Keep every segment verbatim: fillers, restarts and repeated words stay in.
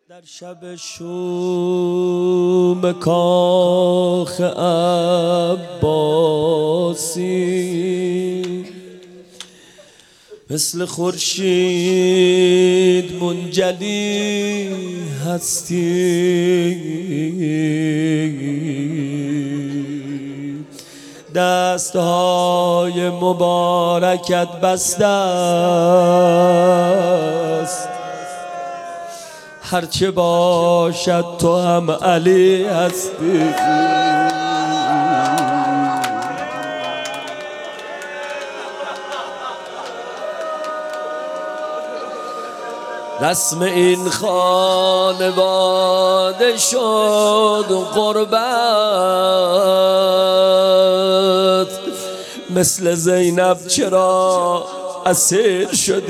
در شب شوم کاخ عباسی مثل خورشید منجلی هستی، دستهای مبارکت بسته است، هرچه باشد تو هم علی هستی. رسم این خانواده شد قربت، مثل زینب چرا اسیر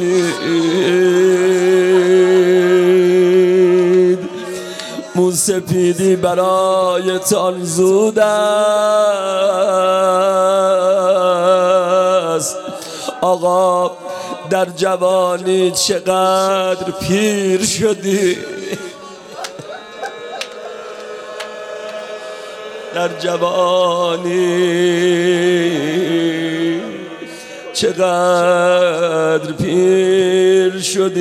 شدید؟ موسپیدی برایتان زود است، آقا در جوانی چقدر پیر شدی، در جوانی چقدر پیر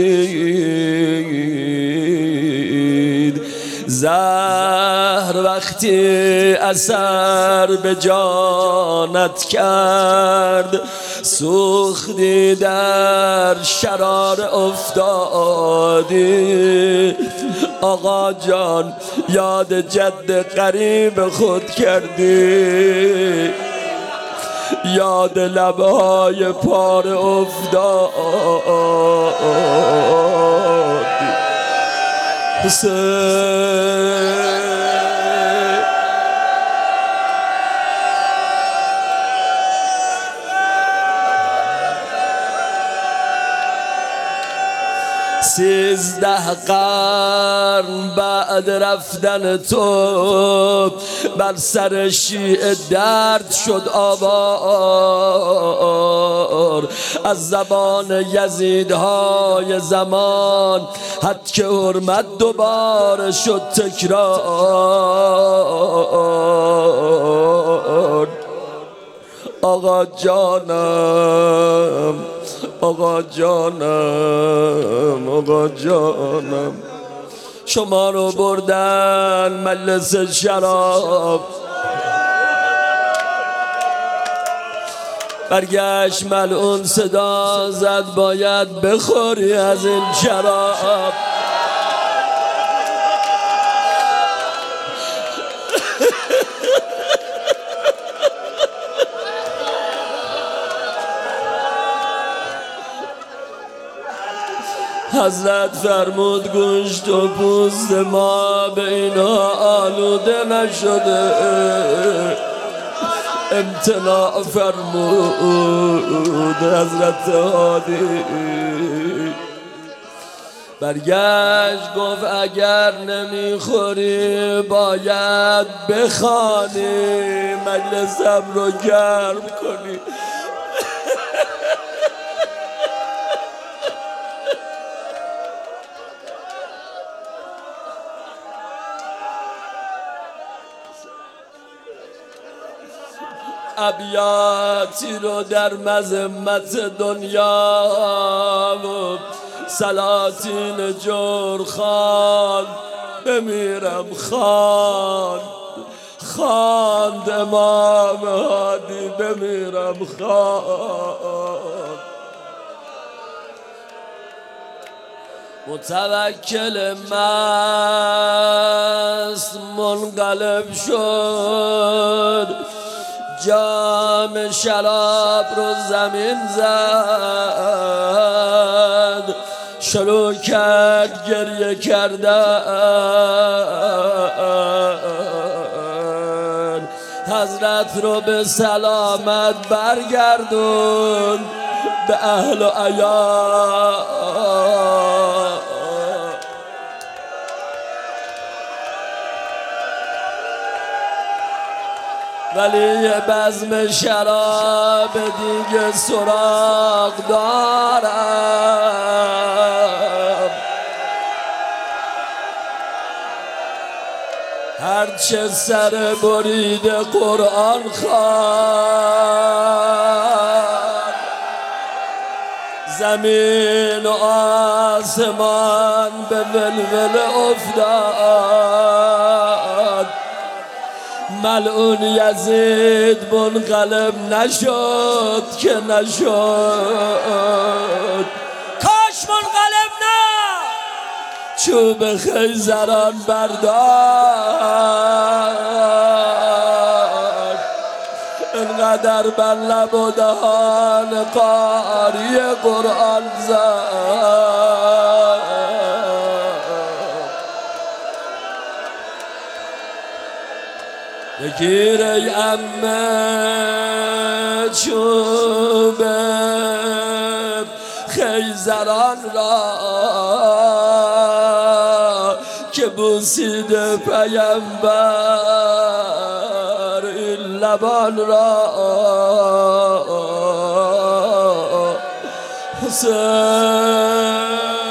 شدید. زهر وقتی اثر به جانت کرد، سوختی در شرار افتادی. آقا جان یاد جد قریب خود کردی، یاد لبهای پار افتادی. حسین سیزده قرن بعد رفتن تو بر سر شیعه درد شد آوار. از زبان یزیدهای زمان حد که حرمت دوباره شد تکرار. آقا جانم، آقا جانم، آقا جانم، شما رو بردن مجلس شراب، برگشت ملعون صدا زد باید بخوری از این شراب. حضرت فرمود گوشت و پوست ما به اینا آلوده نشده، امتناع فرمود حضرت هادی. برگشت گفت اگر نمیخوری باید بخوانی، مجلسم رو گرم کنی. ابیاتی رو در مذمت دنیا و سلاطین جرخان بمیرم خان، خواند امام هادی بمیرم خان. متوکل مست منقلب شد، جام شراب رو زمین زد، شروع کرد گریه کردن. حضرت رو به سلامت برگردون به اهل و عیال. ولی بزم شراب دیگه سراغ دارم، هرچه سر برید قرآن خوان، زمین و آسمان به ولول افتاد. ملعون یزید منقلب نشد که نشد، کاش منقلب نه چوب خیزران برداشت. انقدر بر لب و دهان قاری قرآن زد. بگیر ای عمه چوب خیزران را که بوسیده پیامبر این لبان را. حسین